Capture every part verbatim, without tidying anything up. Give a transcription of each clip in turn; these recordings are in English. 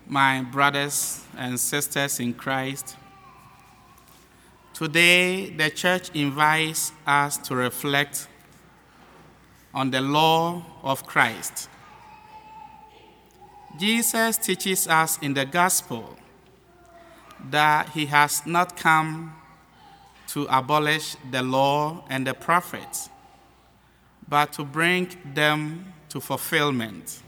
my brothers and sisters in Christ. Today, the church invites us to reflect on the law of Christ. Jesus teaches us in the gospel that he has not come to abolish the law and the prophets, but to bring them to fulfillment.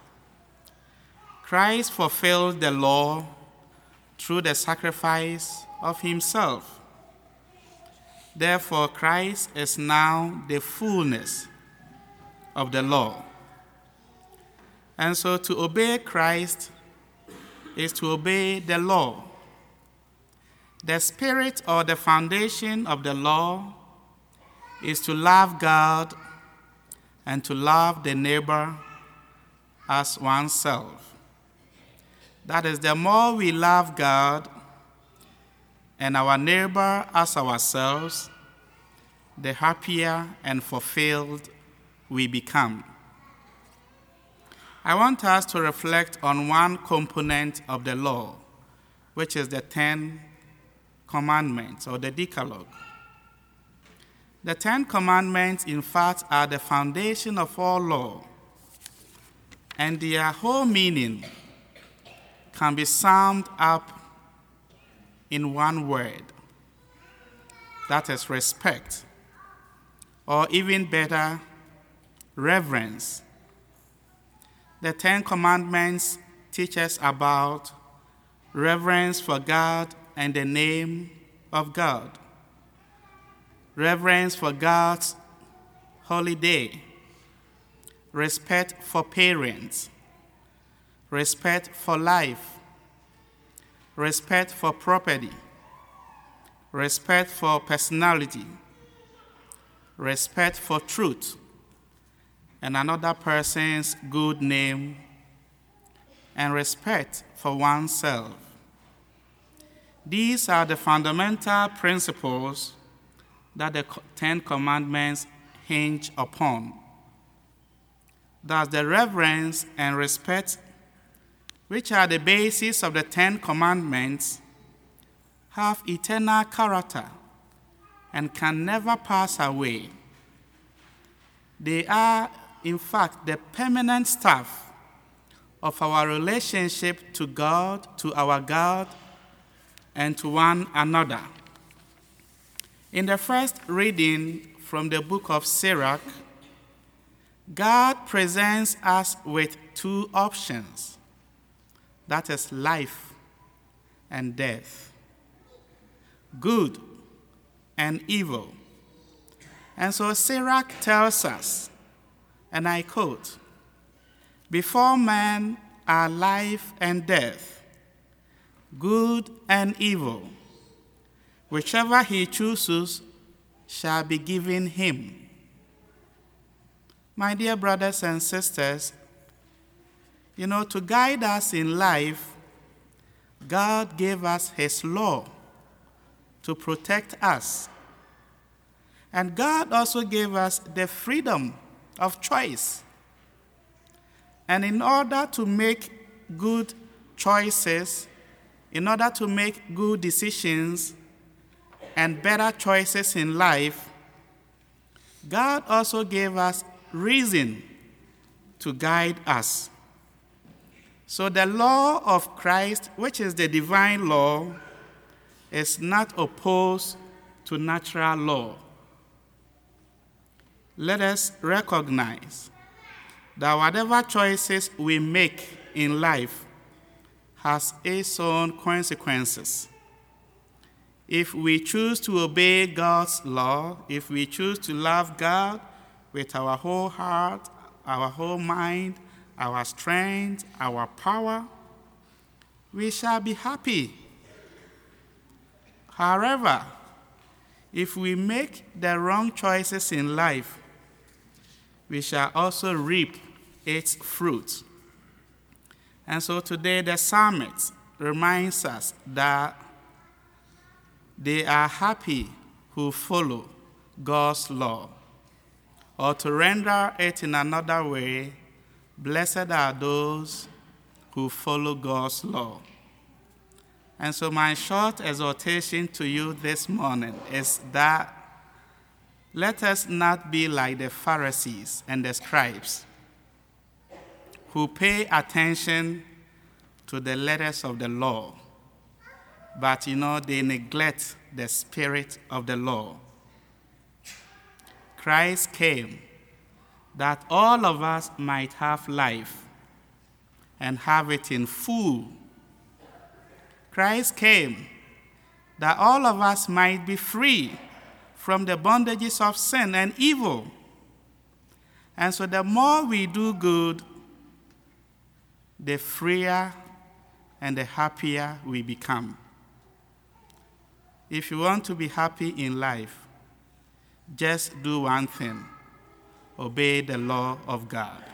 Christ fulfilled the law through the sacrifice of himself. Therefore, Christ is now the fullness of the law. And so to obey Christ is to obey the law. The spirit or the foundation of the law is to love God and to love the neighbor as oneself. That is, the more we love God and our neighbor as ourselves, the happier and fulfilled we become. I want us to reflect on one component of the law, which is the Ten Commandments or the Decalogue. The Ten Commandments, in fact, are the foundation of all law, and their whole meaning can be summed up in one word. That is respect, or even better, reverence. The Ten Commandments teach us about reverence for God and the name of God, reverence for God's holy day, respect for parents, respect for life, respect for property, respect for personality, respect for truth and another person's good name, and respect for oneself. These are the fundamental principles that the Ten Commandments hinge upon. Thus, the reverence and respect, which are the basis of the Ten Commandments, have eternal character and can never pass away. They are, in fact, the permanent staff of our relationship to God, to our God, and to one another. In the first reading from the book of Sirach, God presents us with two options. That is life and death, good and evil. And so Sirach tells us, and I quote, "Before man are life and death, good and evil. Whichever he chooses shall be given him." My dear brothers and sisters, you know, to guide us in life, God gave us his law to protect us. And God also gave us the freedom of choice. And in order to make good choices, in order to make good decisions and better choices in life, God also gave us reason to guide us. So the law of Christ, which is the divine law, is not opposed to natural law. Let us recognize that whatever choices we make in life has its own consequences. If we choose to obey God's law, if we choose to love God with our whole heart, our whole mind, our strength, our power, we shall be happy. However, if we make the wrong choices in life, we shall also reap its fruit. And so today the psalmist reminds us that they are happy who follow God's law. Or to render it in another way, blessed are those who follow God's law. And so my short exhortation to you this morning is that let us not be like the Pharisees and the scribes who pay attention to the letters of the law, but, you know, they neglect the spirit of the law. Christ came that all of us might have life and have it in full. Christ came that all of us might be free from the bondages of sin and evil. And so the more we do good, the freer and the happier we become. If you want to be happy in life, just do one thing: obey the law of God.